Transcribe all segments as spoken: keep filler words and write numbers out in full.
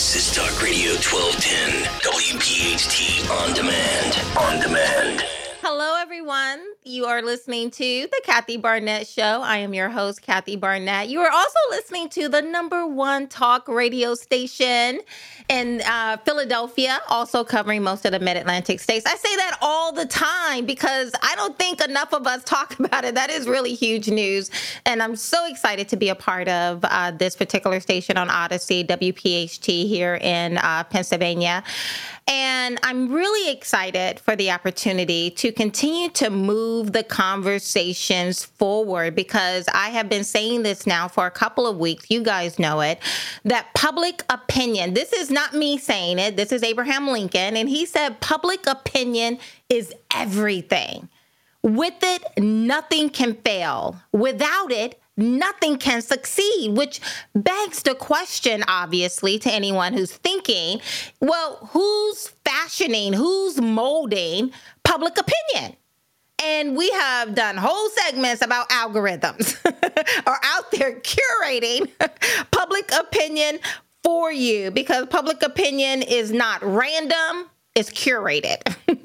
This is Talk Radio twelve ten, W P H T On Demand. On Demand. Hello, everyone. You are listening to The Kathy Barnett Show. I am your host, Kathy Barnett. You are also listening to the number one talk radio station in uh, Philadelphia, also covering most of the Mid-Atlantic states. I say that all the time because I don't think enough of us talk about it. That is really huge news. And I'm so excited to be a part of uh, this particular station on Odyssey, W P H T here in uh, Pennsylvania. And I'm really excited for the opportunity to continue to move the conversations forward because I have been saying this now for a couple of weeks. You guys know it, that public opinion, this is not me saying it. This is Abraham Lincoln. And he said, public opinion is everything. With it, nothing can fail. Without it, nothing can succeed, which begs the question, obviously, to anyone who's thinking, well, who's fashioning, who's molding public opinion? And we have done whole segments about algorithms are out there curating public opinion for you because public opinion is not random, it's curated.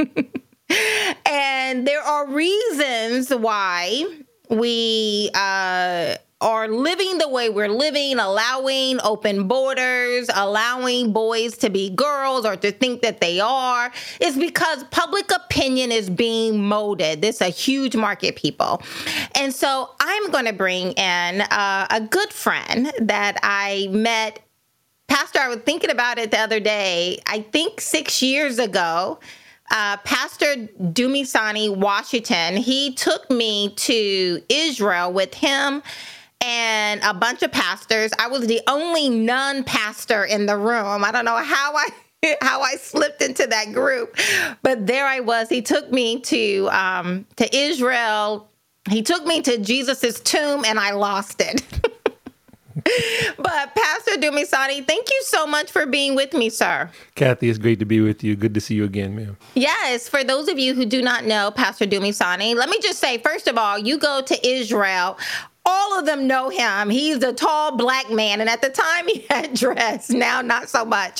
And there are reasons why we uh, are living the way we're living, allowing open borders, allowing boys to be girls or to think that they are, is because public opinion is being molded. This is a huge market, people. And so I'm going to bring in uh, a good friend that I met. Pastor, I was thinking about it the other day, I think six years ago. Uh, Pastor Dumisani Washington, he took me to Israel with him and a bunch of pastors. I was the only non-pastor in the room. I don't know how I how I slipped into that group, but there I was. He took me to um, to Israel. He took me to Jesus's tomb, and I lost it. But Pastor Dumisani, thank you so much for being with me, sir. Kathy, it's great to be with you. Good to see you again, ma'am. Yes. For those of you who do not know Pastor Dumisani, let me just say, first of all, you go to Israel. All of them know him. He's a tall black man. And at the time he had dreads. Now, not so much.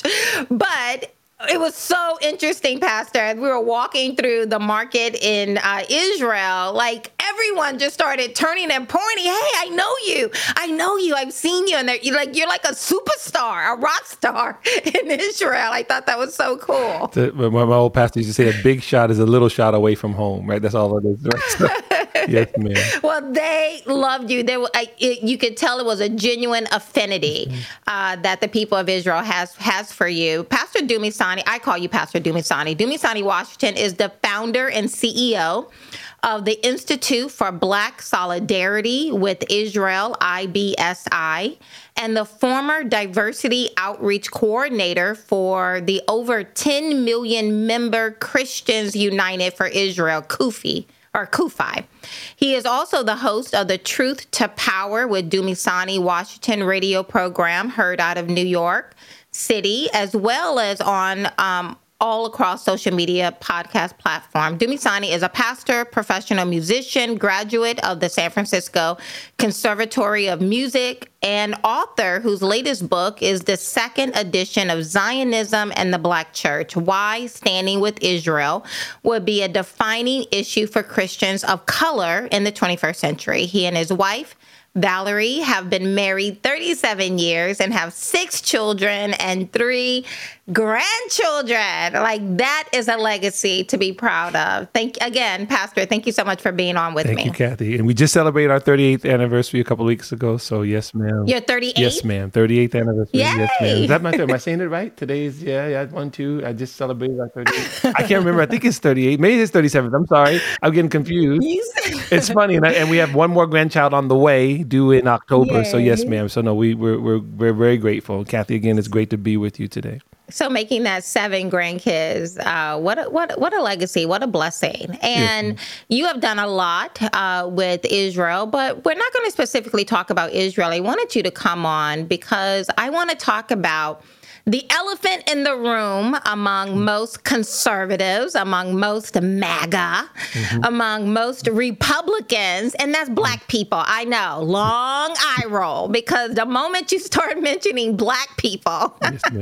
But it was so interesting, Pastor, as we were walking through the market in uh, Israel, like everyone just started turning and pointing. Hey, I know you. I know you. I've seen you. And you're like, you're like a superstar, a rock star in Israel. I thought that was so cool. The, my, my old pastor used to say a big shot is a little shot away from home, right? That's all it is. Right? So, yes, ma'am. Well, they loved you. There, I, it, you could tell it was a genuine affinity uh, that the people of Israel has has for you. Pastor Dumisani, I call you Pastor Dumisani. Dumisani Washington is the founder and C E O of the Institute for Black Solidarity with Israel, I B S I, and the former diversity outreach coordinator for the over ten million member Christians United for Israel, CUFI. Or CUFI. He is also the host of the Truth to Power with Dumisani Washington radio program heard out of New York City, as well as on um, all across social media podcast platform. Dumisani is a pastor, professional musician, graduate of the San Francisco Conservatory of Music, and author whose latest book is the second edition of Zionism and the Black Church, Why Standing with Israel would be a defining issue for Christians of color in the twenty-first century. He and his wife, Valerie, have been married thirty-seven years and have six children and three grandchildren. Like, that is a legacy to be proud of. Thank again, Pastor. Thank you so much for being on with thank me. Thank you, Kathy. And we just celebrated our thirty-eighth anniversary a couple of weeks ago. So yes, ma'am. You're thirty-eight? Yes, ma'am. thirty-eighth anniversary. Yay! Yes, ma'am. Is that my Am I saying it right? Today's yeah, yeah, one, two. I just celebrated our thirty-eighth. I can't remember. I think it's thirty-eight. Maybe it's thirty-seventh. I'm sorry. I'm getting confused. It's funny, and, I, and we have one more grandchild on the way, due in October. Yay. So yes, ma'am. So no, we we're, we're we're very grateful, Kathy. Again, it's great to be with you today. So making that seven grandkids, uh, what a, what what a legacy, what a blessing. And yes. You have done a lot uh, with Israel, but we're not going to specifically talk about Israel. I wanted you to come on because I want to talk about the elephant in the room among most conservatives, among most MAGA, mm-hmm. among most Republicans, and that's Black people. I know, long eye roll, because the moment you start mentioning Black people, yes, ma'am.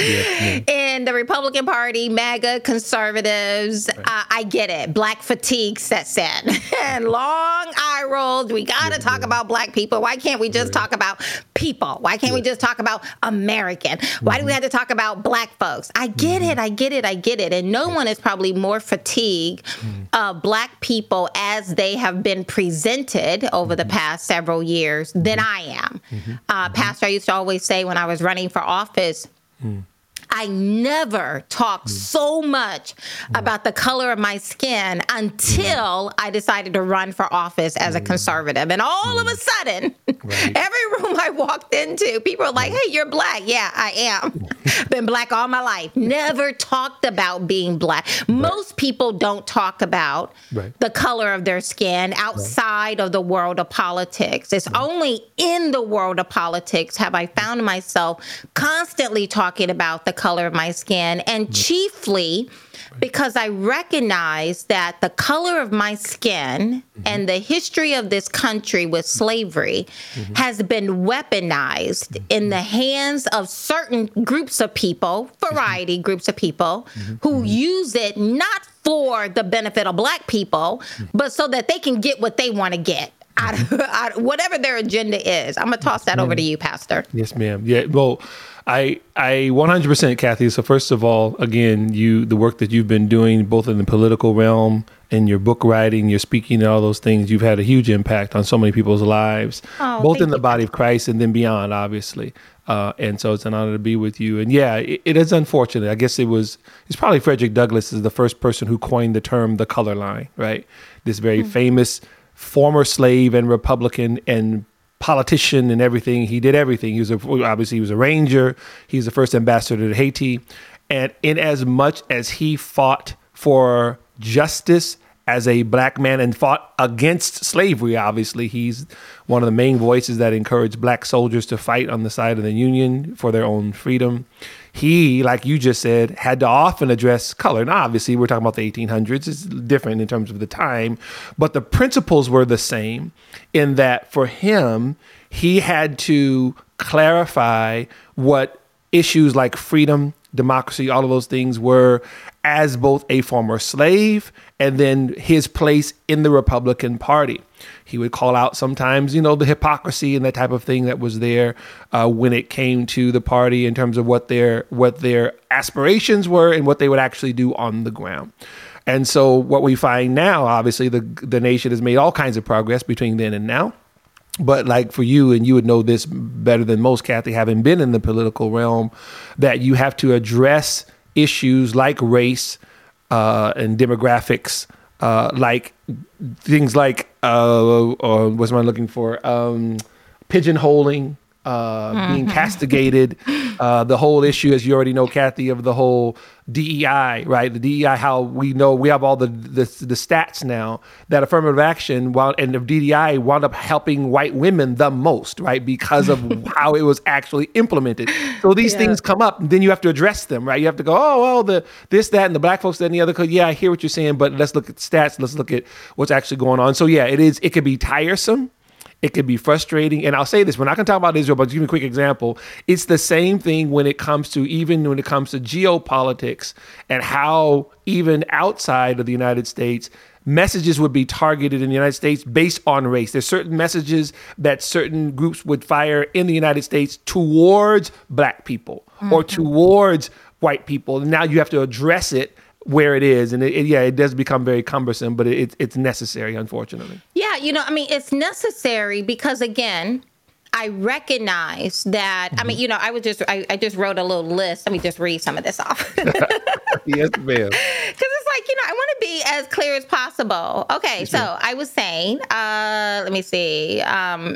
Yes, in the Republican Party, MAGA, conservatives. Right. Uh, I get it. Black fatigue sets in. And long eye rolls. We got to yeah, talk yeah. about black people. Why can't we just right. talk about people? Why can't yeah. we just talk about American? Mm-hmm. Why do we have to talk about black folks? I get mm-hmm. it. I get it. I get it. And no one is probably more fatigued mm-hmm. of black people as they have been presented over mm-hmm. the past several years than I am. Mm-hmm. Uh, Pastor, I used to always say when I was running for office, mm. I never talked mm. so much mm. about the color of my skin until mm. I decided to run for office as mm. a conservative. And all mm. of a sudden, right. every room I walked into, people were like, hey, you're black. Yeah, I am. Been black all my life. Never talked about being black. Right. Most people don't talk about right. the color of their skin outside right. of the world of politics. It's right. only in the world of politics have I found myself constantly talking about the color of my skin, and mm-hmm. chiefly because I recognize that the color of my skin mm-hmm. and the history of this country with slavery mm-hmm. has been weaponized mm-hmm. in the hands of certain groups of people, variety mm-hmm. groups of people, mm-hmm. who mm-hmm. use it not for the benefit of black people, mm-hmm. but so that they can get what they want to get. Out of, out of whatever their agenda is. I'm going to toss that over to you, Pastor. Yes, ma'am. Yeah, well, I I one hundred percent, Kathy. So first of all, again, you the work that you've been doing both in the political realm and your book writing, your speaking, and all those things, you've had a huge impact on so many people's lives, oh, both in the you. body of Christ and then beyond, obviously. Uh, and so it's an honor to be with you. And yeah, it, it is unfortunate. I guess it was, it's probably Frederick Douglass is the first person who coined the term the color line, right? This very mm-hmm. famous former slave and Republican and politician and everything. He did everything. He was a, obviously he was a ranger. He's the first ambassador to Haiti. And in as much as he fought for justice as a black man and fought against slavery, obviously, he's one of the main voices that encouraged black soldiers to fight on the side of the Union for their own freedom. He, like you just said, had to often address color. Now, obviously, we're talking about the eighteen hundreds. It's different in terms of the time, but the principles were the same in that for him, he had to clarify what issues like freedom, democracy, all of those things were as both a former slave and then his place in the Republican Party. He would call out sometimes, you know, the hypocrisy and that type of thing that was there uh, when it came to the party in terms of what their what their aspirations were and what they would actually do on the ground. And so what we find now, obviously, the the nation has made all kinds of progress between then and now. But like for you, and you would know this better than most, Kathy, having been in the political realm, that you have to address issues like race uh, and demographics, uh, like things like, uh, uh, what's am I looking for? Um, pigeonholing, uh, mm-hmm. being castigated, uh, the whole issue, as you already know, Kathy, of the whole D E I, right? The D E I, how we know we have all the the, the stats now that affirmative action wound, and the D E I wound up helping white women the most, right? Because of how it was actually implemented. So these yeah. things come up, and then you have to address them, right? You have to go, oh, well, the this, that, and the black folks, that, and the other. Yeah, I hear what you're saying, but let's look at stats. Let's look at what's actually going on. So yeah, it is. It could be tiresome. It could be frustrating. And I'll say this, we're not going to talk about Israel, but to give you a quick example, it's the same thing when it comes to, even when it comes to geopolitics and how even outside of the United States, messages would be targeted in the United States based on race. There's certain messages that certain groups would fire in the United States towards black people mm-hmm. or towards white people. And now you have to address it where it is. And it, it, yeah, it does become very cumbersome, but it, it's necessary, unfortunately. Yeah, you know, I mean, it's necessary because, again, I recognize that, mm-hmm. I mean, you know, I was just, I, I just wrote a little list. Let me just read some of this off. Yes, ma'am. Because it's like, you know, I want to be as clear as possible. Okay, yes, so ma'am. I was saying, uh, let me see. Um,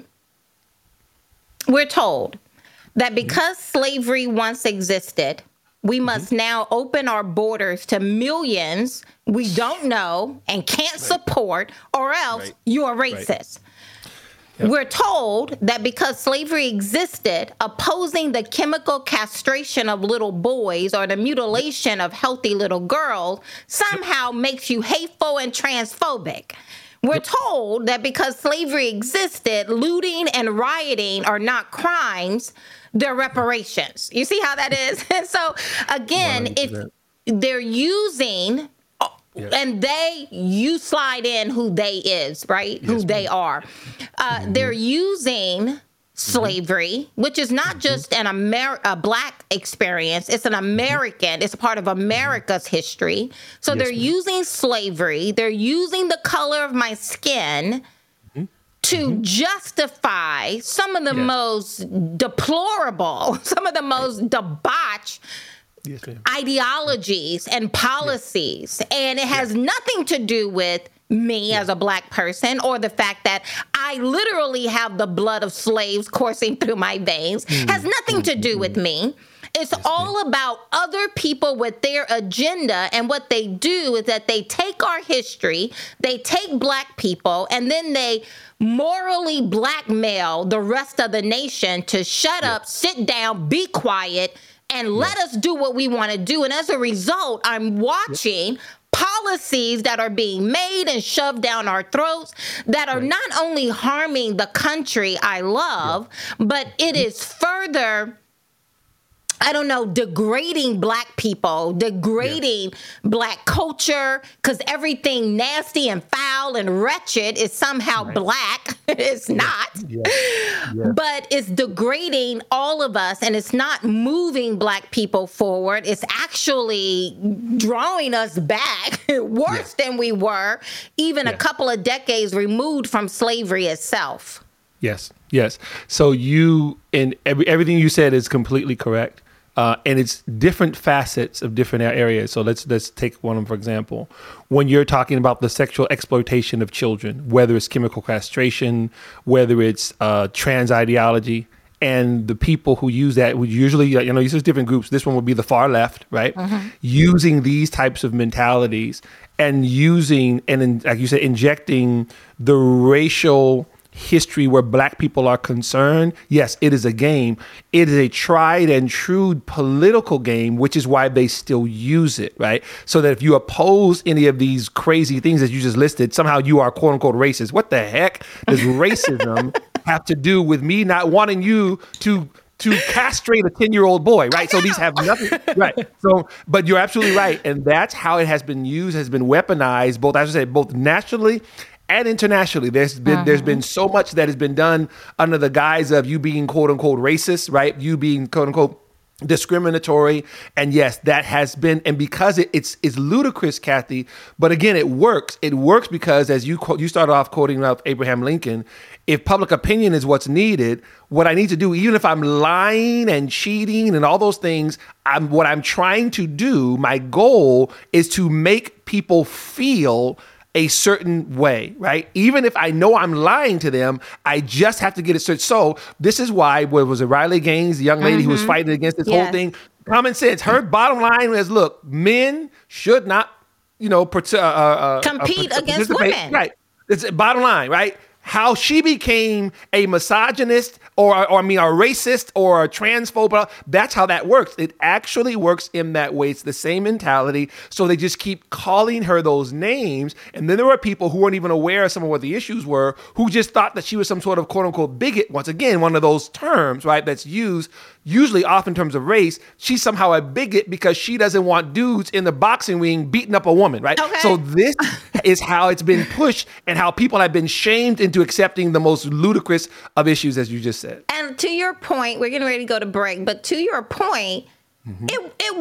we're told that because mm-hmm. slavery once existed, we must mm-hmm. now open our borders to millions we don't know and can't right. support, or else right. you're racist. Right. Yep. We're told that because slavery existed, opposing the chemical castration of little boys or the mutilation of healthy little girls somehow makes you hateful and transphobic. we're told that because slavery existed, looting and rioting are not crimes, they're reparations. You see how that is? And so, again, one hundred percent. If they're using, yes. and they, you slide in who they is, right? Yes, who ma'am. They are. Uh, mm-hmm. They're using slavery, which is not mm-hmm. just an Amer- a black experience. It's an American. Mm-hmm. It's a part of America's history. So yes, they're ma'am. Using slavery. They're using the color of my skin mm-hmm. to mm-hmm. justify some of the yes. most deplorable, some of the most debauched yes, ideologies and policies. Yes. And it has yes. nothing to do with me yeah. as a black person, or the fact that I literally have the blood of slaves coursing through my veins, mm-hmm. has nothing to do with me. It's yes, all ma'am. About other people with their agenda. And what they do is that they take our history, they take black people, and then they morally blackmail the rest of the nation to shut yeah. up, sit down, be quiet, and yeah. let us do what we want to do. And as a result, I'm watching yeah. policies that are being made and shoved down our throats that are right. not only harming the country I love, yeah. but it is further, I don't know, degrading black people, degrading yeah. black culture, because everything nasty and foul and wretched is somehow right. black. It's yeah. not. Yeah. Yeah. But it's degrading all of us, and it's not moving black people forward. It's actually drawing us back worse yeah. than we were, even yeah. a couple of decades removed from slavery itself. Yes, yes. So you, and every, everything you said is completely correct. Uh, and it's different facets of different areas. So let's let's take one of them, for example. When you're talking about the sexual exploitation of children, whether it's chemical castration, whether it's uh, trans ideology, and the people who use that would usually, you know, these are different groups. This one would be the far left, right? Mm-hmm. Using these types of mentalities and using, and like you said, injecting the racial history where black people are concerned. Yes, it is a game. It is a tried and true political game, which is why they still use it, right? So that if you oppose any of these crazy things that you just listed, somehow you are quote unquote racist. What the heck does racism have to do with me not wanting you to to castrate a ten-year-old boy, right? So these have nothing, right? So, but you're absolutely right. And that's how it has been used, has been weaponized, both, as I said, both nationally and internationally. There's been uh-huh. there's been so much that has been done under the guise of you being quote unquote racist, right? You being quote unquote discriminatory. And yes, that has been, and because it, it's it's ludicrous, Kathy, but again, it works. It works because, as you quote, you started off quoting up Abraham Lincoln, if public opinion is what's needed, what I need to do, even if I'm lying and cheating and all those things, I'm what I'm trying to do, my goal is to make people feel a certain way, right? Even if I know I'm lying to them, I just have to get it straight. So this is why, what was it, Riley Gaines, the young lady mm-hmm. who was fighting against this yes. whole thing, common sense. Her bottom line was, look, men should not, you know, uh, uh, compete uh, against women. Right. It's bottom line, right? How she became a misogynist or, or I mean, a racist or a transphobe, that's how that works. It actually works in that way. It's the same mentality. So they just keep calling her those names. And then there were people who weren't even aware of some of what the issues were, who just thought that she was some sort of quote unquote bigot. Once again, one of those terms, right, that's used usually off in terms of race. She's somehow a bigot because she doesn't want dudes in the boxing ring beating up a woman, right? Okay. So this is how it's been pushed and how people have been shamed into accepting the most ludicrous of issues, as you just said. And to your point, we're getting ready to go to break, but to your point, mm-hmm. it, it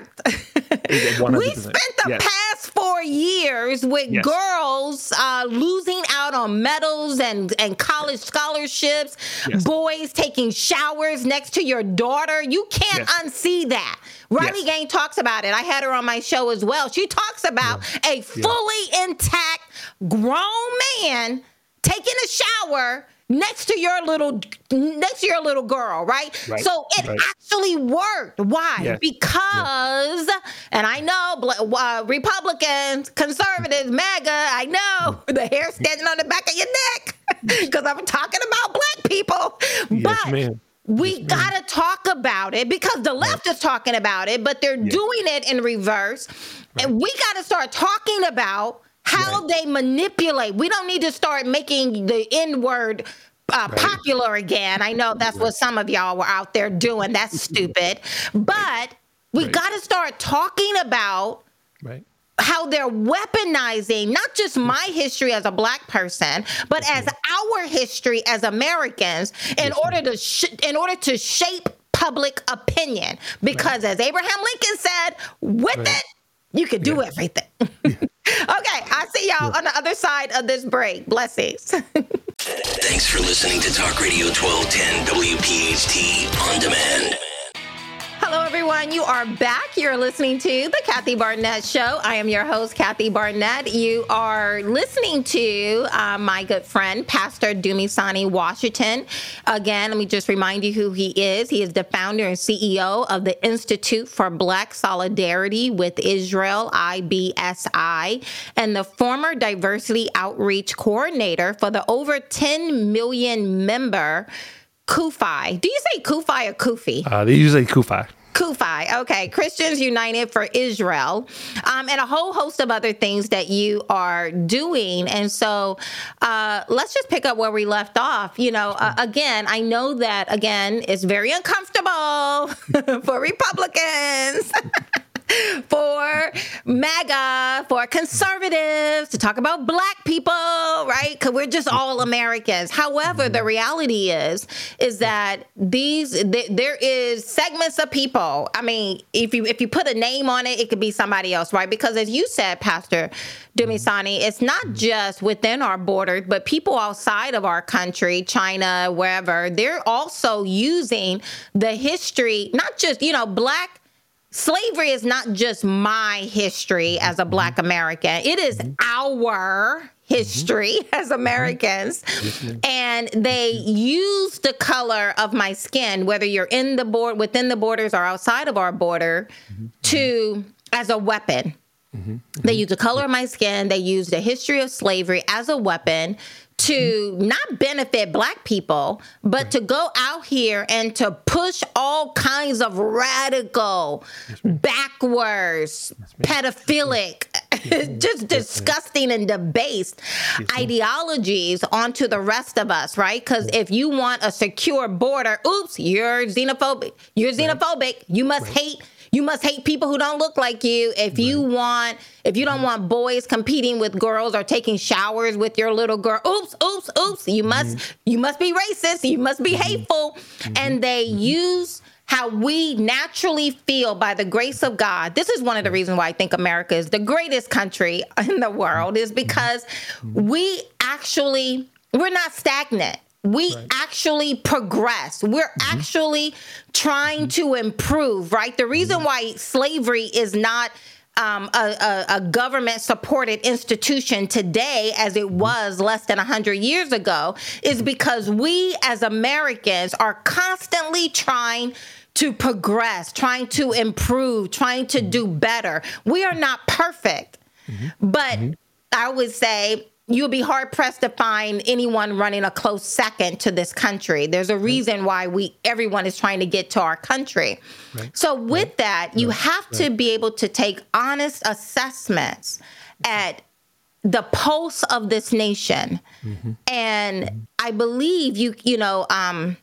worked. We spent the yes. past four years with yes. girls uh, losing out on medals and, and college scholarships, yes. boys taking showers next to your daughter. You can't yes. unsee that. Riley yes. Gaines talks about it. I had her on my show as well. She talks about yeah. a fully yeah. intact grown man taking a shower next to your little next to your little girl, right? right. So it right. actually worked. Why? Yes. Because, yes. and I know uh, Republicans, conservatives, MAGA, I know the hair standing on the back of your neck because I'm talking about black people. Yes, but ma'am. We yes, gotta talk about it because the left right. is talking about it, but they're yes. doing it in reverse. Right. And we gotta start talking about how Right. they manipulate. We don't need to start making the N word uh, Right. popular again. I know that's what some of y'all were out there doing. That's stupid. But we Right. got to start talking about Right. how they're weaponizing not just my history as a Black person, but as our history as Americans in order to sh- in order to shape public opinion. Because as Abraham Lincoln said, with Right. it, you can do Yeah. everything. Okay, I'll see y'all on the other side of this break. Blessings. Thanks for listening to Talk Radio twelve ten W P H T On Demand. Hello, everyone. You are back. You're listening to The Kathy Barnett Show. I am your host, Kathy Barnett. You are listening to uh, my good friend, Pastor Dumisani Washington. Again, let me just remind you who he is. He is the founder and C E O of the Institute for Black Solidarity with Israel, I B S I, and the former diversity outreach coordinator for the over ten million member Kufi. Do you say Kufi or Kufi? Uh, they usually Kufi. Kufi. Okay. Christians United for Israel, um, and a whole host of other things that you are doing. And so uh, let's just pick up where we left off. You know, uh, again, I know that, again, it's very uncomfortable for Republicans. For MAGA, for conservatives to talk about Black people, right? Because we're just all Americans. However, the reality is, is that these th- there is segments of people. I mean, if you if you put a name on it, it could be somebody else, right? Because as you said, Pastor Dumisani, it's not just within our borders, but people outside of our country, China, wherever, they're also using the history, not just, you know, Black. Slavery is not just my history as a Black American. It is our history as Americans. And they use the color of my skin, whether you're in the board, within the borders or outside of our border, to as a weapon. They use the color of my skin. They use the history of slavery as a weapon to not benefit Black people, but right. to go out here and to push all kinds of radical, yes, backwards, yes, pedophilic, yes, just yes, disgusting and debased yes, ideologies onto the rest of us, right? Because yes. if you want a secure border, oops, you're xenophobic. You're xenophobic. Right. You must right. hate You must hate people who don't look like you. If right. you want, if you don't want boys competing with girls or taking showers with your little girl, oops, oops, oops. You must, mm-hmm. you must be racist. You must be hateful. Mm-hmm. And they mm-hmm. use how we naturally feel by the grace of God. This is one of the reasons why I think America is the greatest country in the world, is because mm-hmm. we actually, we're not stagnant. We right. actually progress. We're mm-hmm. actually trying mm-hmm. to improve, right? The reason mm-hmm. why slavery is not um, a, a, a government-supported institution today as it was less than one hundred years ago is because we as Americans are constantly trying to progress, trying to improve, trying to do better. We are not perfect, mm-hmm. but mm-hmm. I would say you'll be hard pressed to find anyone running a close second to this country. There's a reason why we everyone is trying to get to our country. Right. So with right. that, you right. have right. to be able to take honest assessments at the pulse of this nation. Mm-hmm. And mm-hmm. I believe you, you know, um,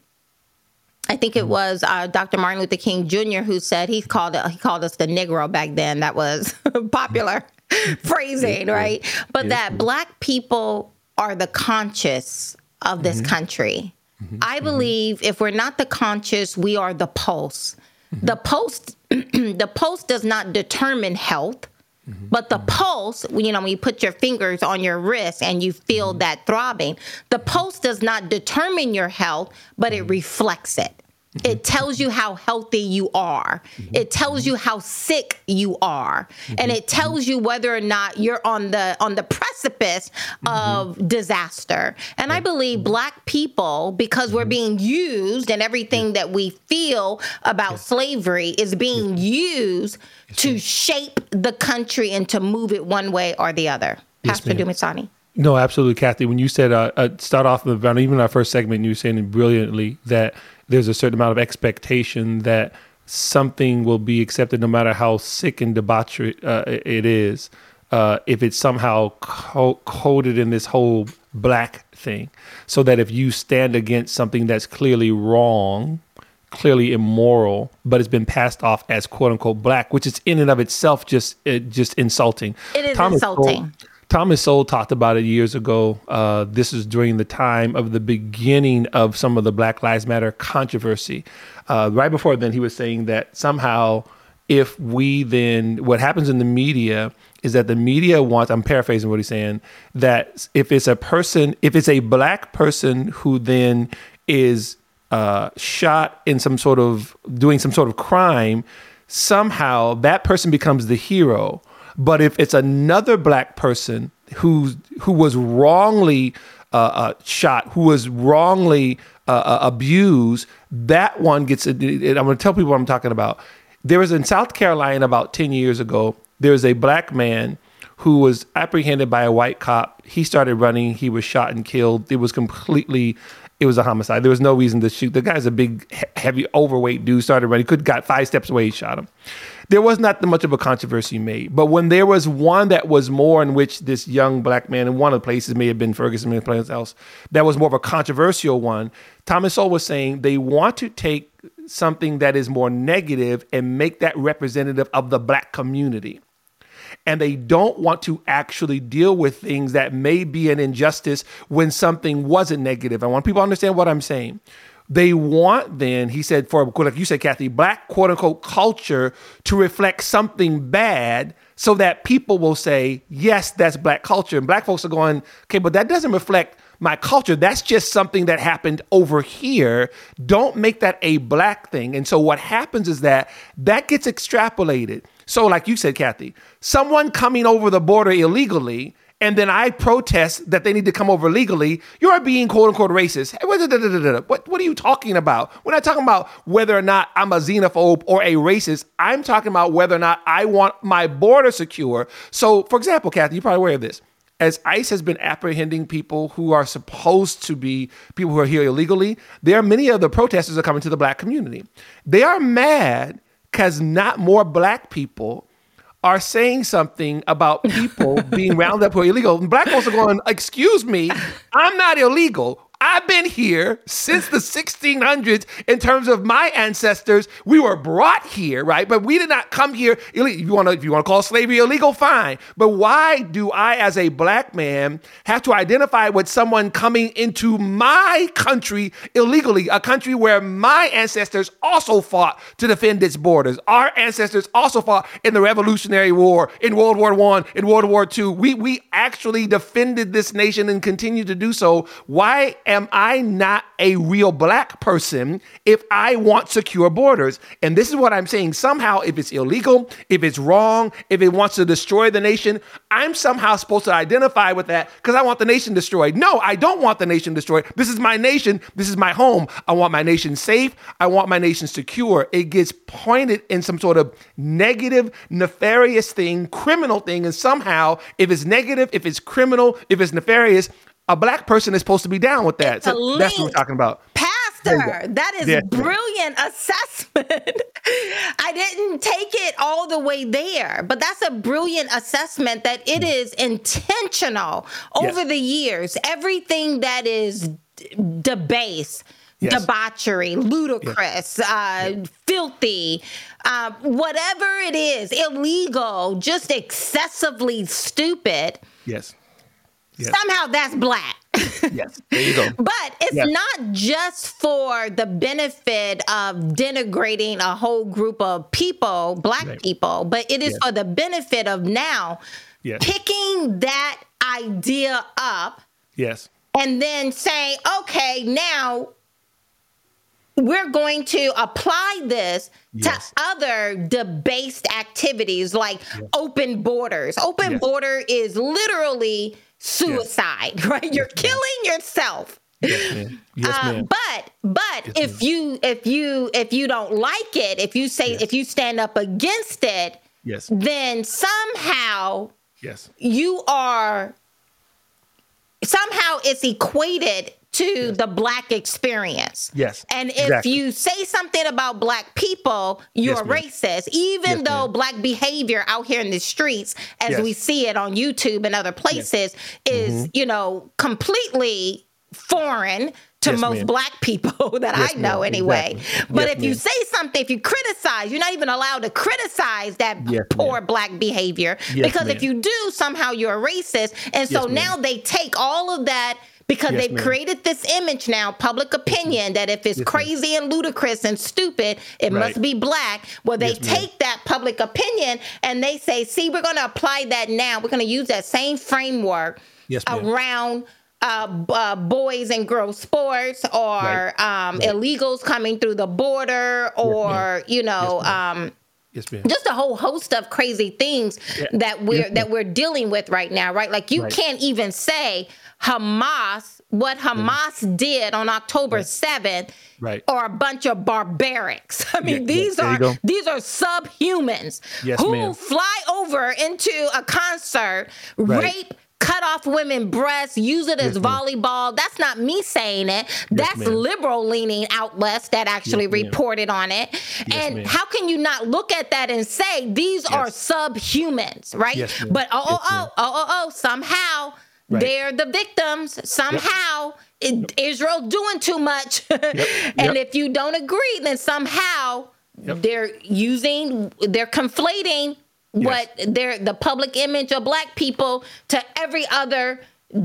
I think it was uh, Doctor Martin Luther King Junior who said he called it, he called us the Negro back then. That was popular phrasing, yeah, right? Yeah, but yeah, that yeah. Black people are the conscious of this mm-hmm. country. Mm-hmm. I believe mm-hmm. if we're not the conscious, we are the pulse. Mm-hmm. The pulse, the pulse does not determine health, mm-hmm. but the mm-hmm. pulse, you know, when you put your fingers on your wrist and you feel mm-hmm. that throbbing, the pulse does not determine your health, but it reflects it. It tells you how healthy you are. Mm-hmm. It tells you how sick you are. Mm-hmm. And it tells you whether or not you're on the on the precipice mm-hmm. of disaster. And right. I believe Black people, because mm-hmm. we're being used and everything yeah. that we feel about yeah. slavery is being yeah. used yes, to shape the country and to move it one way or the other. Yes, Pastor Dumisani. No, absolutely, Kathy. When you said, uh, uh, start off, even in our first segment, you were saying brilliantly that there's a certain amount of expectation that something will be accepted no matter how sick and debauchery uh, it is. uh, if it's somehow co- coded in this whole black thing, so that if you stand against something that's clearly wrong, clearly immoral, but it's been passed off as quote unquote black, which is in and of itself just it, just insulting. It is Thomas insulting. Sowell, Thomas Sowell talked about it years ago. Uh, this is during the time of the beginning of some of the Black Lives Matter controversy. Uh, right before then, he was saying that somehow if we then, what happens in the media is that the media wants, I'm paraphrasing what he's saying, that if it's a person, if it's a black person who then is uh, shot in some sort of, doing some sort of crime, somehow that person becomes the hero. But if it's another black person who who was wrongly uh, uh, shot, who was wrongly uh, uh, abused, that one gets. I'm going to tell people what I'm talking about. There was in South Carolina about ten years ago. There was a black man who was apprehended by a white cop. He started running. He was shot and killed. It was completely. It was a homicide. There was no reason to shoot. The guy's a big, heavy, overweight dude. Started running. Could got five steps away. He shot him. There was not much of a controversy made. But when there was one that was more in which this young black man, in one of the places, may have been Ferguson, maybe place else, that was more of a controversial one, Thomas Sowell was saying they want to take something that is more negative and make that representative of the black community. And they don't want to actually deal with things that may be an injustice when something wasn't negative. I want people to understand what I'm saying. They want then, he said, for like you said, Kathy, black quote unquote culture to reflect something bad so that people will say, yes, that's black culture. And black folks are going, okay, but that doesn't reflect my culture. That's just something that happened over here. Don't make that a black thing. And so what happens is that that gets extrapolated. So like you said, Kathy, someone coming over the border illegally, and then I protest that they need to come over legally, you're being quote unquote racist. What, what are you talking about? We're not talking about whether or not I'm a xenophobe or a racist. I'm talking about whether or not I want my border secure. So for example, Kathy, you're probably aware of this. As ICE has been apprehending people who are supposed to be people who are here illegally, there are many of the protesters are coming to the black community. They are mad because not more black people are saying something about people being rounded up who are illegal. And black folks are going, excuse me, I'm not illegal. I've been here since the sixteen hundreds in terms of my ancestors. We were brought here, right? But we did not come here. If you want to, if you want to call slavery illegal, fine. But why do I, as a black man, have to identify with someone coming into my country illegally, a country where my ancestors also fought to defend its borders? Our ancestors also fought in the Revolutionary War, in World War One, in World War Two. We, we actually defended this nation and continue to do so. Why am I not a real black person if I want secure borders? And this is what I'm saying. Somehow, if it's illegal, if it's wrong, if it wants to destroy the nation, I'm somehow supposed to identify with that because I want the nation destroyed. No, I don't want the nation destroyed. This is my nation. This is my home. I want my nation safe. I want my nation secure. It gets pointed in some sort of negative, nefarious thing, criminal thing. And somehow, if it's negative, if it's criminal, if it's nefarious, a black person is supposed to be down with that. So that's what we're talking about. Pastor, that is yeah. brilliant assessment. I didn't take it all the way there, but that's a brilliant assessment that it is intentional over yes. the years. Everything that is d- debased, yes. debauchery, ludicrous, yes. uh, yes. filthy, uh, whatever it is, illegal, just excessively stupid. Yes. Yes. Somehow that's black. Yes, there you go. But it's yes. not just for the benefit of denigrating a whole group of people, black right. people, but it is yes. for the benefit of now yes. picking that idea up yes. and then saying, okay, now we're going to apply this yes. to other debased activities like yes. open borders. Open yes. border is literally suicide, yes. right? You're yes, killing ma'am. yourself. Yes, ma'am. Yes, uh, ma'am. but but yes, if ma'am. you if you if you don't like it, if you say yes. if you stand up against it, yes. then somehow yes. you are somehow it's equated to yes. the Black experience. Yes. And if exactly. you say something about Black people, you're yes, racist, even yes, though ma'am. Black behavior out here in the streets, as yes. we see it on YouTube and other places, yes. is, mm-hmm. you know, completely foreign to yes, most ma'am. Black people that yes, I know ma'am. Anyway. Exactly. But yes, if ma'am. You say something, if you criticize, you're not even allowed to criticize that yes, poor ma'am. Black behavior. Yes, because ma'am. If you do, somehow you're a racist. And so yes, now they take all of that because yes, they've ma'am. Created this image now, public opinion, that if it's yes, crazy ma'am. And ludicrous and stupid, it right. must be Black. Well, they yes, take ma'am. That public opinion and they say, see, we're going to apply that now. We're going to use that same framework yes, around Uh, uh, boys and girls sports, or right. um, right. illegals coming through the border, or yes, you know, yes, um, yes, just a whole host of crazy things yeah. that we're yes, that we're dealing with right now. Right, like you right. can't even say Hamas, what Hamas mm. did on October seventh, right. or a bunch of barbarics. I mean, yeah, these yeah, are these are subhumans yes, who ma'am. Fly over into a concert, right. rape. Cut off women breasts, use it as yes, volleyball. That's not me saying it. Yes, That's ma'am. Liberal leaning outlets that actually yes, reported on it. Yes, and ma'am. How can you not look at that and say these yes. are subhumans, right? Yes, but oh, oh, yes, oh, oh, oh, oh, somehow right. they're the victims. Somehow yep. it, Israel's doing too much. Yep. And yep. if you don't agree, then somehow yep. they're using, they're conflating Yes. what they're the public image of Black people to every other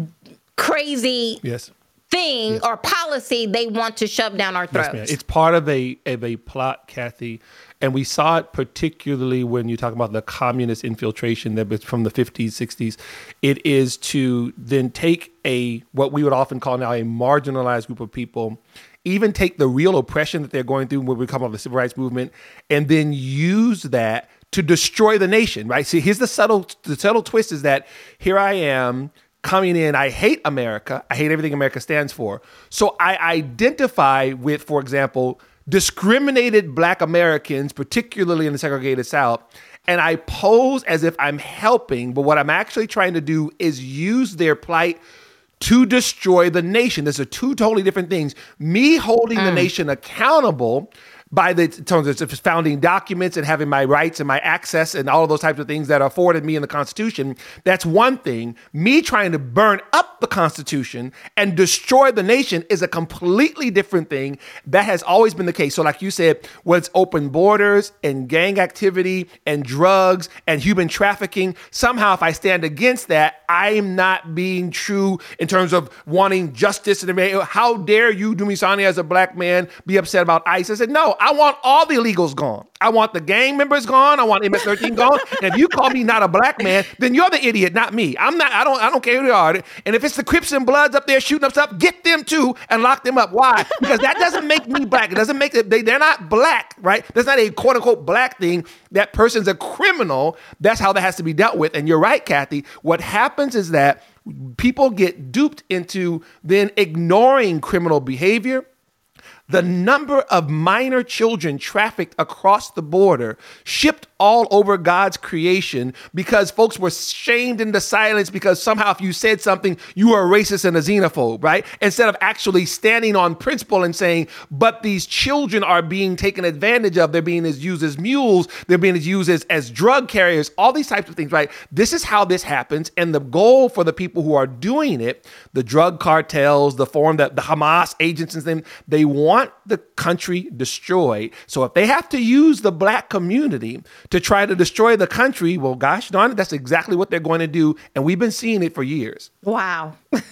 crazy yes. thing yes. or policy they want to shove down our throats. Yes, it's part of a of a plot, Kathy, and we saw it particularly when you talk about the communist infiltration that was from the fifties, sixties. It is to then take a what we would often call now a marginalized group of people, even take the real oppression that they're going through when we come up with the civil rights movement, and then use that to destroy the nation, right? See, here's the subtle, the subtle twist is that here I am coming in, I hate America. I hate everything America stands for. So I identify with, for example, discriminated Black Americans, particularly in the segregated South, and I pose as if I'm helping, but what I'm actually trying to do is use their plight to destroy the nation. Those are two totally different things. Me holding mm. the nation accountable by the terms of founding documents and having my rights and my access and all of those types of things that are afforded me in the Constitution, that's one thing. Me trying to burn up the Constitution and destroy the nation is a completely different thing. That has always been the case. So like you said, when it's open borders and gang activity and drugs and human trafficking, somehow if I stand against that, I'm not being true in terms of wanting justice. And how dare you, Dumisani, as a Black man, be upset about ICE? I said, no, I want all the illegals gone. I want the gang members gone. I want M S thirteen gone. And if you call me not a Black man, then you're the idiot, not me. I'm not, I don't, I don't care who they are. And if it's the Crips and Bloods up there shooting up stuff, get them too and lock them up. Why? Because that doesn't make me Black. It doesn't make it, they, they're not Black, right? That's not a quote unquote Black thing. That person's a criminal. That's how that has to be dealt with. And you're right, Kathy. What happens is that people get duped into then ignoring criminal behavior. The number of minor children trafficked across the border, shipped all over God's creation because folks were shamed into silence because somehow if you said something, you were a racist and a xenophobe, right? Instead of actually standing on principle and saying, but these children are being taken advantage of. They're being used as mules. They're being used as, as drug carriers, all these types of things, right? This is how this happens. And the goal for the people who are doing it, the drug cartels, the foreign, the, the Hamas agents and things, they want the country destroyed. So if they have to use the Black community to try to destroy the country, well, gosh darn it, that's exactly what they're going to do. And we've been seeing it for years. Wow.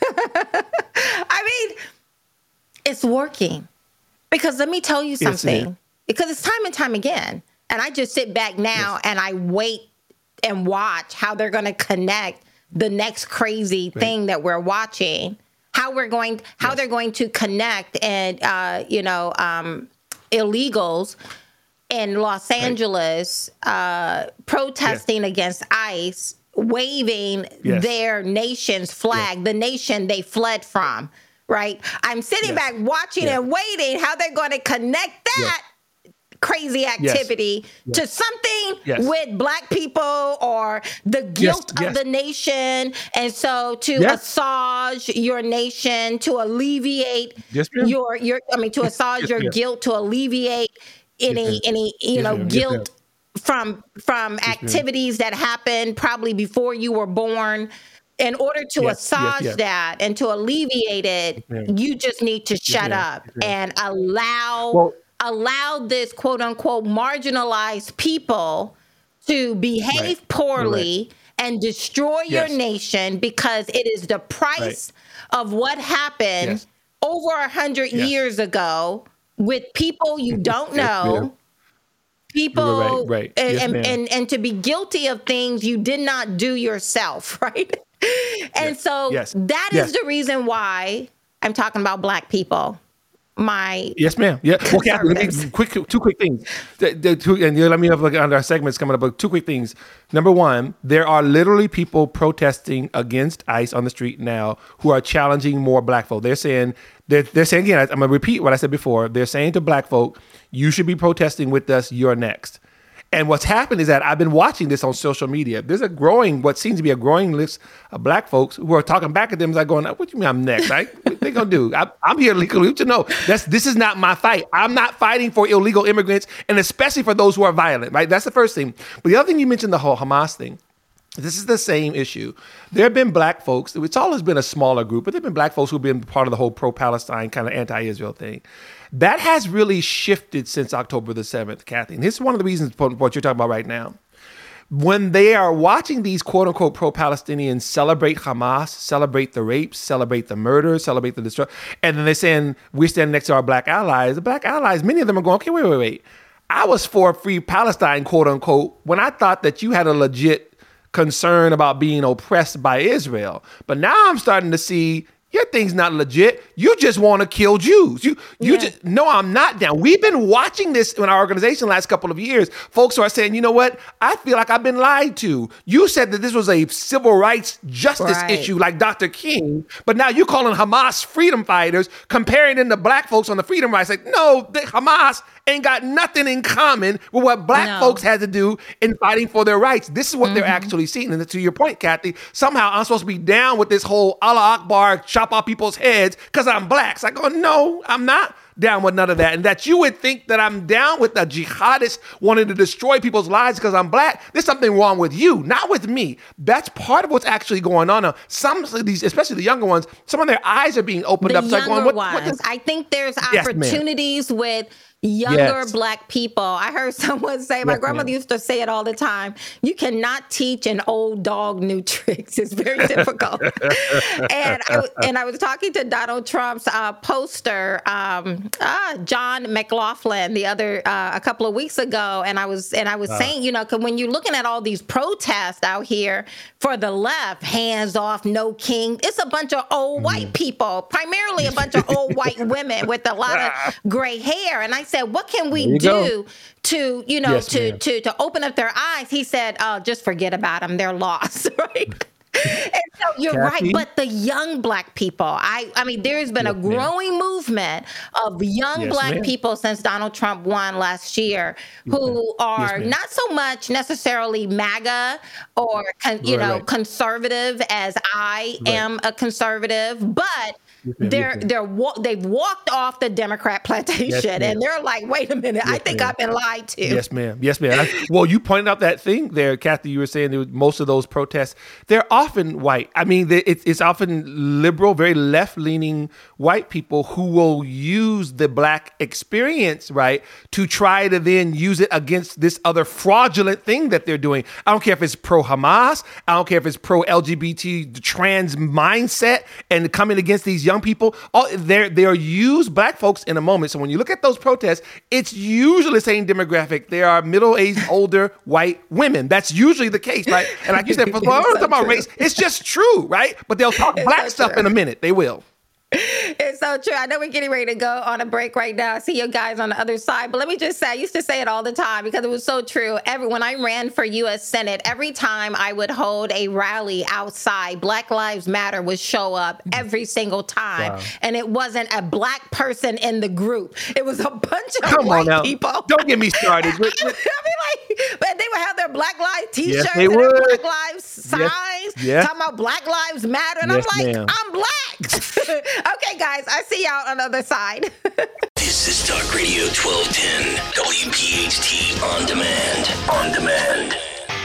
I mean, it's working. Because let me tell you something. Yes, because it's time and time again. And I just sit back now yes. and I wait and watch how they're going to connect the next crazy right. thing that we're watching. How we're going, how yes. they're going to connect and, uh, you know, um, illegals in Los Angeles uh, protesting yes. against ICE, waving yes. their nation's flag, yes. the nation they fled from, right? I'm sitting yes. back watching yes. and waiting how they're going to connect that yes. crazy activity yes. to something yes. with black people or the guilt yes. of yes. the nation. And so to yes. assuage your nation, to alleviate yes, your, your, I mean, to assuage yes, your ma'am. guilt, to alleviate any, yes, any, you yes, know, ma'am. guilt yes, from, from yes, activities that happened probably before you were born. In order to yes, assuage yes, yes. that and to alleviate it, yes, you just need to shut yes, up yes, and allow well, allow this quote unquote marginalized people to behave right, poorly right. and destroy yes. your nation because it is the price right. of what happened yes. over a hundred yes. years ago with people you don't know. Yes, people right, right. And, Yes, and, and and to be guilty of things you did not do yourself, right? And yes. so yes. that yes. is the reason why I'm talking about black people. My yes, ma'am. Yeah. Well, Kathy, let me, quick, two quick things. The, the two, and you let me have like on our segments coming up. But two quick things. Number one, there are literally people protesting against ICE on the street now who are challenging more black folk. They're saying they're, they're saying again. I'm gonna repeat what I said before. They're saying to black folk, "You should be protesting with us. You're next." And what's happened is that I've been watching this on social media. There's a growing, what seems to be a growing list of black folks who are talking back at them, like going, "What do you mean I'm next? Right? What they gonna do? I, I'm here legally to know that's this is not my fight. I'm not fighting for illegal immigrants, and especially for those who are violent. Right? That's the first thing. But the other thing you mentioned, the whole Hamas thing. This is the same issue. There have been black folks, it's always been a smaller group, but there have been black folks who've been part of the whole pro-Palestine kind of anti-Israel thing. That has really shifted since October the seventh, Kathy. And this is one of the reasons for what you're talking about right now. When they are watching these quote-unquote pro-Palestinians celebrate Hamas, celebrate the rapes, celebrate the murders, celebrate the destruction, and then they're saying, we're standing next to our black allies. The black allies, many of them are going, okay, wait, wait, wait. I was for free Palestine, quote-unquote, when I thought that you had a legit concern about being oppressed by Israel. But now I'm starting to see your thing's not legit. You just want to kill Jews. You, you yeah. just, no, I'm not down. We've been watching this in our organization the last couple of years. Folks are saying, you know what? I feel like I've been lied to. You said that this was a civil rights justice right. issue like Doctor King, but now you're calling Hamas freedom fighters, comparing them to black folks on the freedom rights. Like, no, the Hamas ain't got nothing in common with what black no. folks had to do in fighting for their rights. This is what mm-hmm. they're actually seeing. And to your point, Kathy, somehow I'm supposed to be down with this whole Allah Akbar, chop off people's heads because I'm black. So I go, no, I'm not down with none of that. And that you would think that I'm down with the jihadists wanting to destroy people's lives because I'm black. There's something wrong with you, not with me. That's part of what's actually going on now. Some of these, especially the younger ones, some of their eyes are being opened the up. Younger like going, what, ones. what does- I think there's yes, opportunities ma'am. with younger yes. black people. I heard someone say, my yes, grandmother ma'am. used to say it all the time, you cannot teach an old dog new tricks. It's very difficult. and, I, and I was talking to Donald Trump's uh, poster, um, uh, John McLaughlin, the other, uh, a couple of weeks ago. And I was, and I was uh, saying, you know, cause when you're looking at all these protests out here for the left, hands off, no king, it's a bunch of old mm-hmm. white people, primarily a bunch of old white women with a lot of gray hair. And I said, what can we do go. to, you know, yes, to, to, to open up their eyes? He said, oh, just forget about them. They're lost, right? And so you're Kathy? right. But the young black people, I, I mean, there's been yes, a growing ma'am. movement of young yes, black ma'am. people since Donald Trump won last year who yes, are yes, not so much necessarily MAGA or, con, you right, know, right. conservative as I right. am a conservative, but They're they're wa- they've walked off the Democrat plantation yes, and they're like, wait a minute, yes, I think ma'am. I've been lied to. Yes, ma'am. Yes, ma'am. I, well, you pointed out that thing there, Kathy. You were saying that most of those protests, they're often white. I mean, they, it's, it's often liberal, very left-leaning white people who will use the black experience, right, to try to then use it against this other fraudulent thing that they're doing. I don't care if it's pro-Hamas. I don't care if it's pro-L G B T trans mindset and coming against these young people. All they're they're used black folks in a moment. So when you look at those protests, it's usually the same demographic. They are middle-aged, older white women. That's usually the case, right? And like you said, well, I don't talk about race. It's just true, right? But they'll talk it's black so stuff true. in a minute. They will. It's so true. I know we're getting ready to go on a break right now. I see you guys on the other side. But let me just say, I used to say it all the time because it was so true. Every when I ran for U S Senate, every time I would hold a rally outside, Black Lives Matter would show up every single time. Wow. And it wasn't a black person in the group. It was a bunch of Come white on now. people. Don't get me started. I mean, like, but they would have their Black Lives T-shirts Yes, they and their would. Black Lives signs, Yes. Yes. talking about Black Lives Matter. And Yes, I'm like, ma'am. I'm black. Okay, guys, I see y'all on the other side. This is Talk Radio twelve ten, W P H T On Demand. On Demand.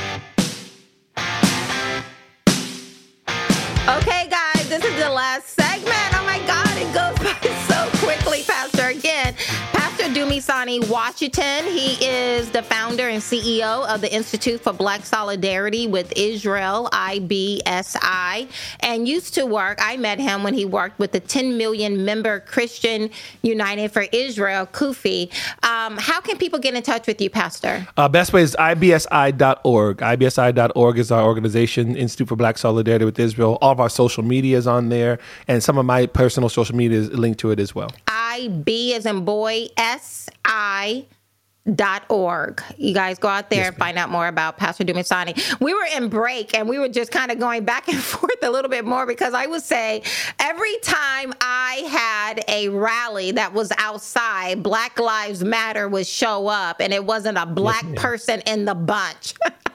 Okay, guys, this is the last segment. Oh my God, it goes by so quickly, Pastor. Again, Pastor Dumisani Washington. He is the founder and C E O of the Institute for Black Solidarity with Israel, I B S I, and used to work. I met him when he worked with the ten million member Christian United for Israel, C U F I. Um, how can people get in touch with you, Pastor? Uh, best way is I B S I dot org. I B S I dot org is our organization, Institute for Black Solidarity with Israel. All of our social media is on there, and some of my personal social media is linked to it as well. I B as in boy, S I dot org. You guys go out there Yes, and find ma'am. out more about Pastor Dumisani. We were in break and we were just kind of going back and forth a little bit more because I would say every time I had a rally that was outside, Black Lives Matter would show up and it wasn't a black ma'am. person in the bunch.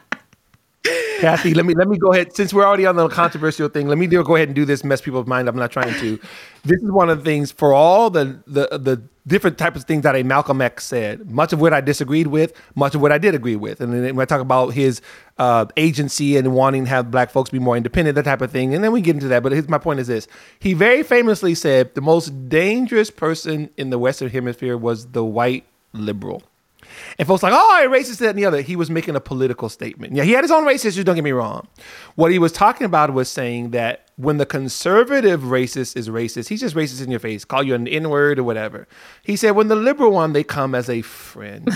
Kathy, let me let me go ahead. Since we're already on the controversial thing, let me do, go ahead and do this, mess people's mind. I'm not trying to. This is one of the things for all the the the different types of things that a Malcolm X said. Much of what I disagreed with, much of what I did agree with. And then when I talk about his uh, agency and wanting to have black folks be more independent, that type of thing, and then we get into that. But his, my point is this: he very famously said the most dangerous person in the Western Hemisphere was the white liberal. And folks like, oh, you're racist, that and the other. He was making a political statement. Yeah, he had his own race issues, don't get me wrong. What he was talking about was saying that when the conservative racist is racist, he's just racist in your face, call you an N-word or whatever. He said, when the liberal one, they come as a friend.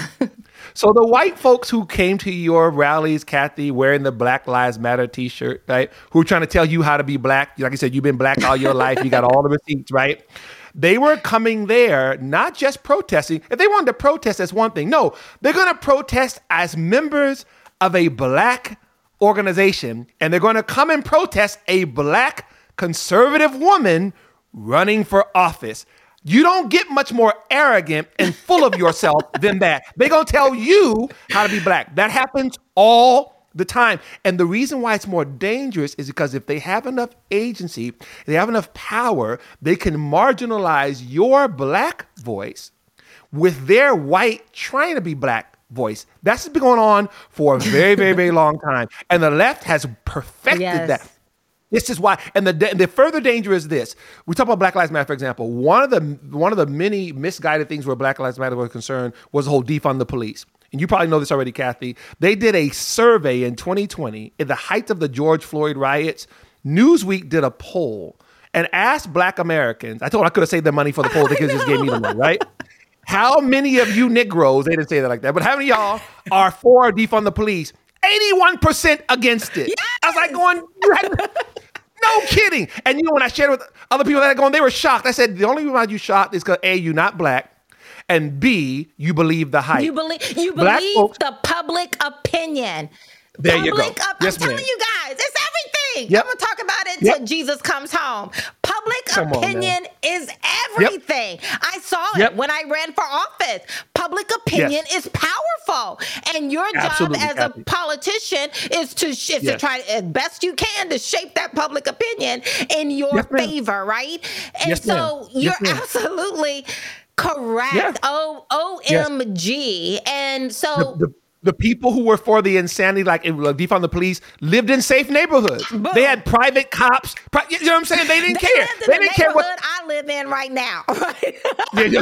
So the white folks who came to your rallies, Kathy, wearing the Black Lives Matter t-shirt, right, who are trying to tell you how to be black, like I said, you've been black all your life, you got all the receipts, right? They were coming there, not just protesting. If they wanted to protest, that's one thing. No, they're going to protest as members of a black organization, and they're going to come and protest a black conservative woman running for office. You don't get much more arrogant and full of yourself than that. They're going to tell you how to be black. That happens all the time. And the reason why it's more dangerous is because if they have enough agency, they have enough power, they can marginalize your black voice with their white trying to be black voice. That's been going on for a very, very, very long time. And the left has perfected Yes. that. This is why, and the the further danger is this. We talk about Black Lives Matter, for example. One of the one of the many misguided things where Black Lives Matter was concerned was the whole defund the police. And you probably know this already, Kathy. They did a survey in twenty twenty, in the height of the George Floyd riots. Newsweek did a poll and asked Black Americans. I told I could have saved the money for the poll. They could have just gave me the money, right? How many of you Negroes, they didn't say that like that, but how many of y'all are for defund the police? eighty-one percent against it. Yes! I was like going, you had, no kidding. And you know, when I shared with other people that are going, they were shocked. I said, the only reason why you shocked is because A, you're not black. And B, you believe the hype. You believe you Black believe folks, the public opinion. There public you go. Up, Yes, I'm telling ma'am. you guys, it's everything. Yep. I'm gonna talk about it Yep. till Jesus comes home. Public Come on, opinion is everything. I saw it Yep. when I ran for office. Public opinion Yes. is powerful, and your Absolutely, job as Kathy. a politician is to sh- is to Yes. try as best you can to shape that public opinion in your Yes, ma'am. favor, right? And Yes, so ma'am. you're Yes, ma'am. absolutely correct. Yeah. O O M G. And so The, the, the people who were for the insanity, like in, like, defund the police, lived in safe neighborhoods. Boom. They had private cops. Pri- you know what I'm saying? They didn't they care. lived in They the didn't care what. neighborhood I live in right now. Yeah, yeah.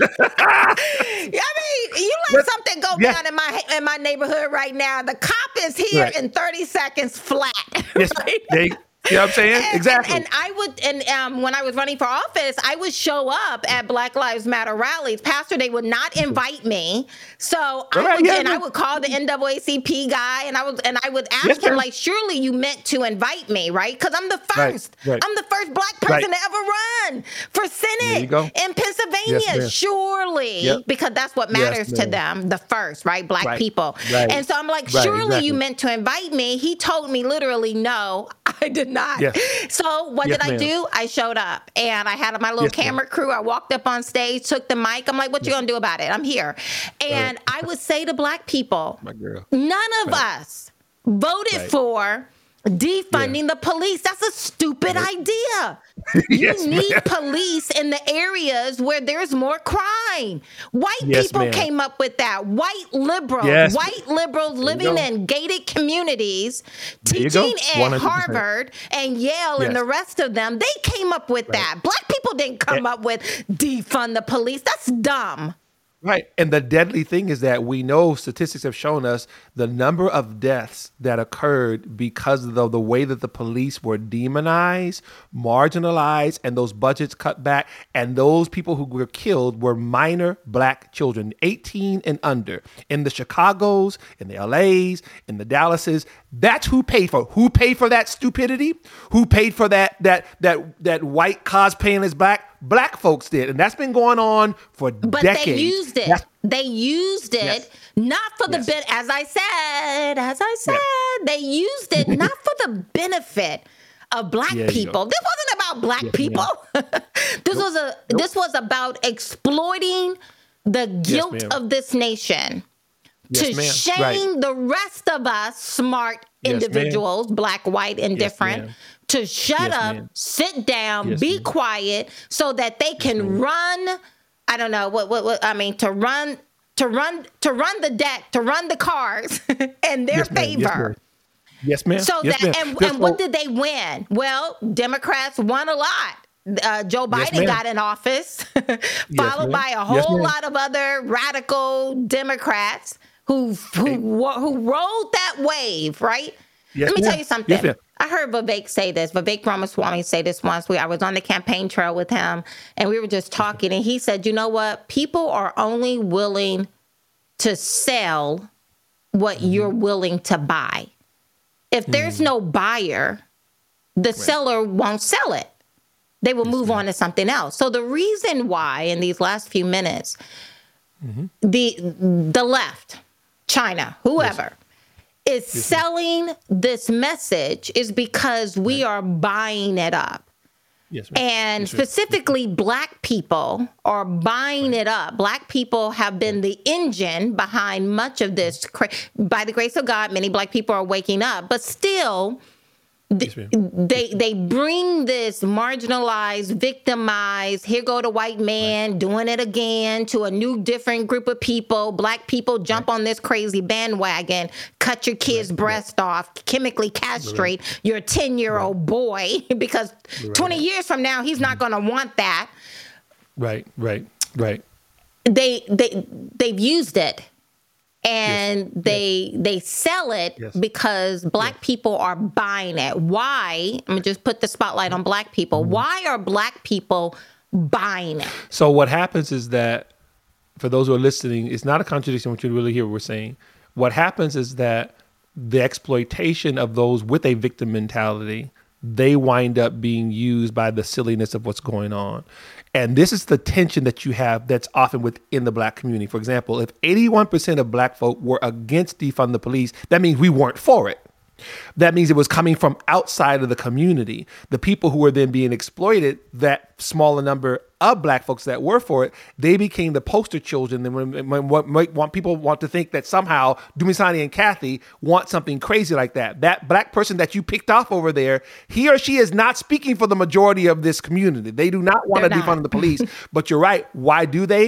I mean, you let But- something go yeah. down in my in my neighborhood right now. The cop is here Right. in thirty seconds flat. Yes, Right? they, You know what I'm saying? And, exactly. And, and I would, and um, when I was running for office, I would show up at Black Lives Matter rallies. Pastor, they would not invite me, so I right, would, yeah, and yeah. I would call the N double A C P guy, and I would, and I would ask Yes, him ma'am. like, "Surely you meant to invite me, right? Because I'm the Right, first. right. I'm the first Black person Right. to ever run for Senate you go. in Pennsylvania. Yes, ma'am. Surely, Yep. because that's what Yes, matters to ma'am. them, the first, right? Black Right, people. right. And so I'm like, Right, surely exactly. you meant to invite me. He told me literally, no, I did not. Yes. So what Yes, did I ma'am. do? I showed up and I had my little Yes, ma'am. camera crew. I walked up on stage, took the mic. I'm like, what you gonna do about it? I'm here. And I would say to Black people, My girl. none of Right. us voted Right. for defunding the police. That's a stupid idea. You Yes, need ma'am. police in the areas where there's more crime. White Yes, people ma'am. came up with that. White liberals, Yes. white liberals you living go. in gated communities, There you go. teaching at one hundred percent. Harvard and Yale and Yes. the rest of them. They came up with that. Black people didn't come Yeah. up with defund the police. That's dumb. Right. And the deadly thing is that we know statistics have shown us the number of deaths that occurred because of the, the way that the police were demonized, marginalized, and those budgets cut back. And those people who were killed were minor Black children, eighteen and under. In the Chicagos, in the L A's, in the Dallases, that's who paid for it. Who paid for that stupidity? Who paid for that that that that white cosplaying as Black? Black folks did. And that's been going on for But decades. they used it. That's- They used it Yes. not for the Yes. bit, as I said, as I said, they used it not for the benefit of Black Yeah, you people. go. This wasn't about Black Yes, people. this was a this was about exploiting the guilt ma'am. of this nation Yes, to ma'am. shame Right. the rest of us smart Yes, ma'am. individuals, Black, white, indifferent, ma'am. to shut Yes, up, ma'am. sit down, Yes, be ma'am. quiet, so that they can run. I don't know what, what what I mean to run to run to run the deck, to run the cars in their Yes, ma'am. Yes, favor. ma'am. Yes, ma'am. So Yes, that ma'am. and, Just and what so- did they win? Well, Democrats won a lot. Uh, Joe Yes, Biden ma'am. got in office, followed ma'am. by a Yes, whole ma'am. lot of other radical Democrats who who wa- who rode that wave. Right? Yes, Let me ma'am. tell you something. Yes, ma'am. I heard Vivek say this. Vivek Ramaswamy say this once. We I was on the campaign trail with him, and we were just talking, and he said, "You know what? People are only willing to sell what Mm-hmm. you're willing to buy. If there's no buyer, the seller won't sell it. They will move on to something else." So the reason why in these last few minutes, Mm-hmm. the the left, China, whoever, is selling this message is because we are buying it up. Yes, ma'am. And Yes, ma'am. specifically, Black people are buying it up. Black people have been the engine behind much of this. Cra- By the grace of God, many Black people are waking up, but still, Yes, ma'am. they they bring this marginalized, victimized, here go the white man doing it again to a new, different group of people. Black people jump on this crazy bandwagon, cut your kid's breast off, chemically castrate your ten-year-old boy because twenty years from now, he's not going to want that. Right, right, right. They they they've used it. And they they sell it Yes. because Black people are buying it. Why? I'm gonna just put the spotlight on Black people. Mm-hmm. Why are Black people buying it? So what happens is that, for those who are listening, it's not a contradiction what you really hear what we're saying. What happens is that the exploitation of those with a victim mentality, they wind up being used by the silliness of what's going on. And this is the tension that you have that's often within the Black community. For example, if eighty-one percent of Black folk were against defund the police, that means we weren't for it. That means it was coming from outside of the community. The people who were then being exploited, that smaller number of Black folks that were for it, they became the poster children. And when, when, when, when people want to think that somehow Dumisani and Kathy want something crazy like that, that Black person that you picked off over there, he or she is not speaking for the majority of this community. They do not want to They're not. defund the police. But you're right. Why do they?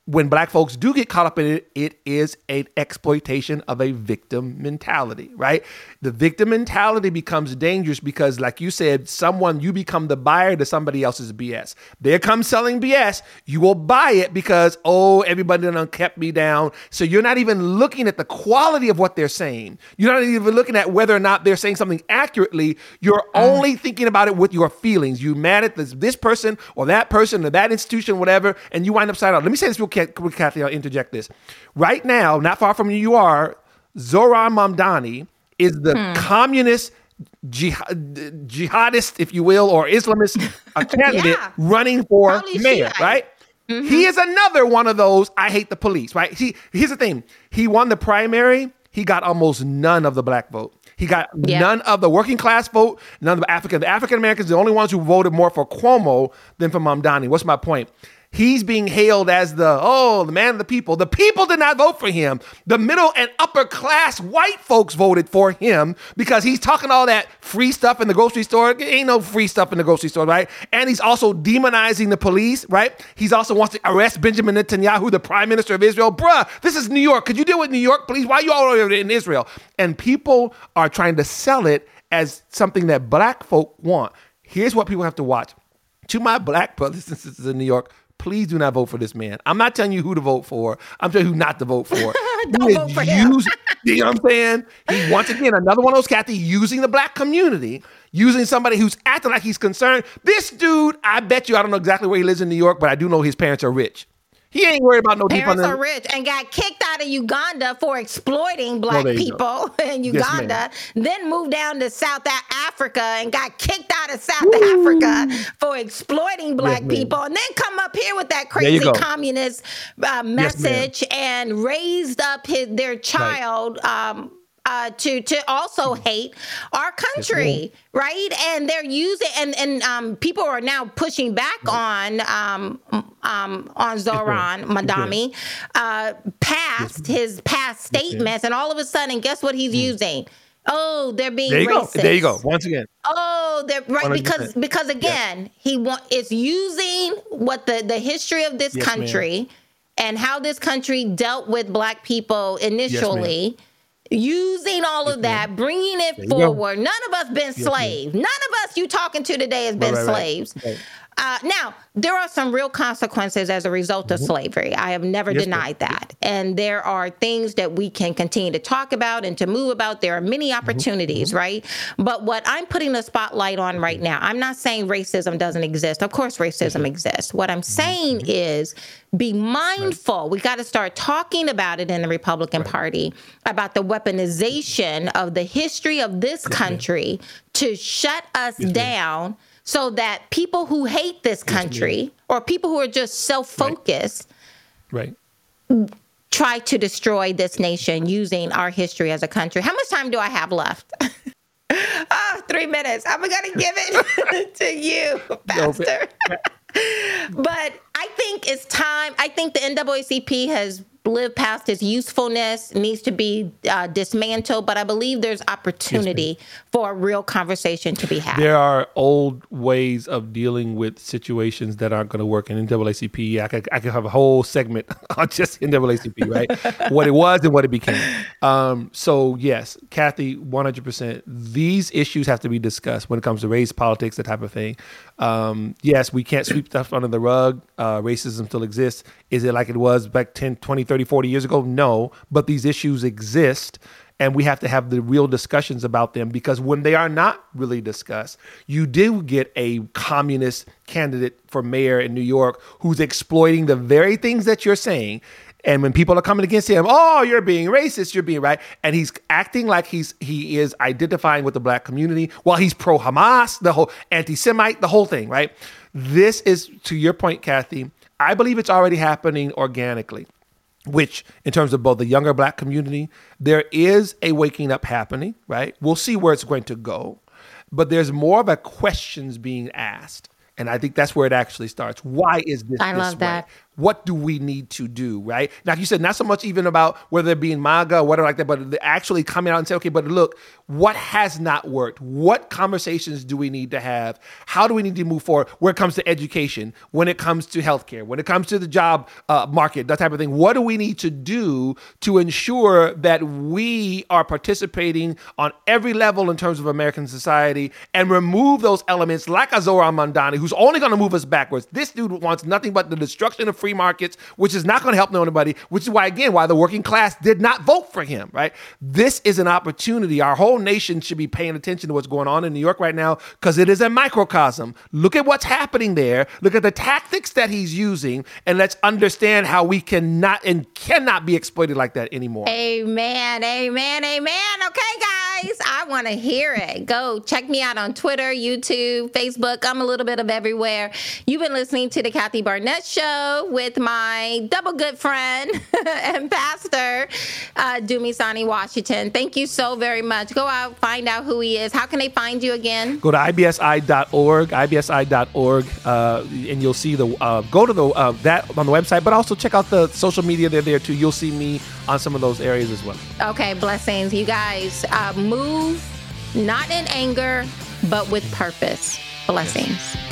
when black folks do get caught up in it, it is an exploitation of a victim mentality, right? The victim mentality becomes dangerous because, like you said, someone, you become the buyer to somebody else's B S. There comes selling B S. You will buy it because, oh, everybody done kept me down. So you're not even looking at the quality of what they're saying. You're not even looking at whether or not they're saying something accurately. You're only thinking about it with your feelings. You mad at this, this person or that person or that institution, whatever, and you wind upside down. Let me say this real quick, Kathy, I'll interject this. Right now, not far from you are, Zohran Mamdani is the hmm. communist jihad, jihadist, if you will, or Islamist uh, candidate yeah. running for Probably mayor, Shiite. right? Mm-hmm. He is another one of those, I hate the police, right? He, here's the thing. He won the primary. He got almost none of the black vote. He got yeah. none of the working class vote, none of the African. The African Americans are the only ones who voted more for Cuomo than for Mamdani. What's my point? He's being hailed as the, oh, the man of the people. The people did not vote for him. The middle and upper class white folks voted for him because he's talking all that free stuff in the grocery store. There ain't no free stuff in the grocery store, right? And he's also demonizing the police, right? He's also wants to arrest Benjamin Netanyahu, the prime minister of Israel. Bruh, this is New York. Could you deal with New York, please? Why are you all over in Israel? And people are trying to sell it as something that black folk want. Here's what people have to watch. To my black brothers and sisters in New York, please do not vote for this man. I'm not telling you who to vote for. I'm telling you who not to vote for. Don't vote for him. Using, you know what I'm saying? He, once again, another one of those Kathy, using the black community, using somebody who's acting like he's concerned. This dude, I bet you, I don't know exactly where he lives in New York, but I do know his parents are rich. He ain't worried about no parents are rich and got kicked out of Uganda for exploiting black no, people in Uganda. Yes, then moved down to South Africa and got kicked out of South Ooh. Africa for exploiting black yes, people. And then come up here with that crazy communist uh, message yes, and raised up his their child. Right. Um, Uh, to to also hate our country, yes, right? And they're using and and um, people are now pushing back right. on um, um, on Zohran yes, Mamdani uh, past yes, his past statements, yes, and all of a sudden, guess what he's mm. using? Oh, they're being there you racist. Go. There you go. Once again. Oh, they're right one hundred percent. because because again, yes. he want is using what the the history of this yes, country ma'am. and how this country dealt with black people initially. Yes, using all of that, bringing it forward. Go. None of us been yes, slaves. Ma'am. None of us you talking to today has been right, right, slaves. Right. Uh, now, there are some real consequences as a result of mm-hmm. slavery. I have never yes, denied ma'am. that. And there are things that we can continue to talk about and to move about. There are many opportunities, mm-hmm. right? But what I'm putting a spotlight on right now, I'm not saying racism doesn't exist. Of course, racism mm-hmm. exists. What I'm saying mm-hmm. is be mindful. Right. We got to start talking about it in the Republican right. Party, about the weaponization of the history of this yes, country ma'am. to shut us yes, down. Ma'am. So that people who hate this country yes, or people who are just self-focused right. Right. try to destroy this nation using our history as a country. How much time do I have left? oh, three minutes. I'm going to give it to you, Pastor. But I think it's time. I think the N double A C P has lived past its usefulness, needs to be uh, dismantled, but I believe there's opportunity yes, for a real conversation to be had. There are old ways of dealing with situations that aren't going to work in N double A C P. I could, I could have a whole segment on just N double A C P, right? What it was and what it became. Um, so yes, Kathy, one hundred percent. These issues have to be discussed when it comes to race, politics, that type of thing. Um, yes, we can't sweep stuff under the rug. Uh, racism still exists. Is it like it was back ten, twenty, thirty, forty years ago? No, but these issues exist and we have to have the real discussions about them, because when they are not really discussed, you do get a communist candidate for mayor in New York who's exploiting the very things that you're saying. And when people are coming against him, oh, you're being racist, you're being right. And he's acting like he's he is identifying with the black community while he's pro-Hamas, the whole anti-Semite, the whole thing, right? This is, to your point, Kathy, I believe it's already happening organically, which in terms of both the younger black community, there is a waking up happening, right? We'll see where it's going to go. But there's more of a questions being asked. And I think that's where it actually starts. Why is this I this love way? that. what do we need to do, right? Now, you said not so much even about whether it be in MAGA or whatever like that, but actually coming out and say, okay, but look, what has not worked? What conversations do we need to have? How do we need to move forward when it comes to education, when it comes to healthcare, when it comes to the job uh, market, that type of thing? What do we need to do to ensure that we are participating on every level in terms of American society and remove those elements like a Zohran Mamdani, who's only going to move us backwards? This dude wants nothing but the destruction of free markets, which is not going to help nobody, which is why, again, why the working class did not vote for him, right? This is an opportunity. Our whole nation should be paying attention to what's going on in New York right now because it is a microcosm. Look at what's happening there. Look at the tactics that he's using, and let's understand how we cannot and cannot be exploited like that anymore. Amen, amen, amen. Okay, guys, I want to hear it. Go check me out on Twitter, YouTube, Facebook. I'm a little bit of everywhere. You've been listening to the Kathy Barnett Show with my double good friend and pastor, uh, Dumisani Washington. Thank you so very much. Go out, find out who he is. How can they find you again? Go to I B S I dot org, I B S I dot org, uh, and you'll see the, uh, go to the uh, that on the website, but also check out the social media. They're there too. You'll see me on some of those areas as well. Okay, blessings. You guys uh, move not in anger, but with purpose. Blessings. Yes.